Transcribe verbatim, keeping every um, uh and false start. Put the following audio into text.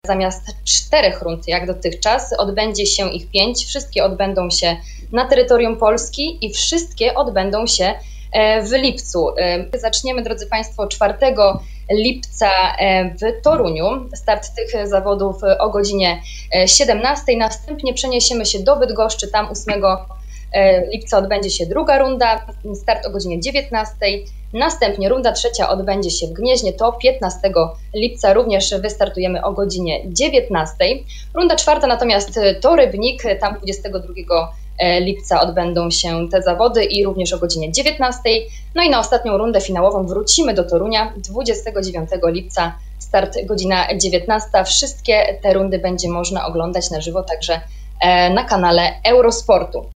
zamiast czterech rund jak dotychczas odbędzie się ich pięć. Wszystkie odbędą się na terytorium Polski i wszystkie odbędą się w lipcu. Zaczniemy, drodzy Państwo, czwartego lipca w Toruniu. Start tych zawodów o godzinie siedemnastej. Następnie przeniesiemy się do Bydgoszczy. Tam ósmego lipca odbędzie się druga runda. Start o godzinie dziewiętnastej. Następnie runda trzecia odbędzie się w Gnieźnie. To piętnastego lipca również wystartujemy o godzinie dziewiętnastej. Runda czwarta natomiast to Rybnik. Tam dwudziestego drugiego lipca odbędą się te zawody i również o godzinie dziewiętnastej. No i na ostatnią rundę finałową wrócimy do Torunia dwudziestego dziewiątego lipca. Start godzina dziewiętnasta. Wszystkie te rundy będzie można oglądać na żywo także na kanale Eurosportu.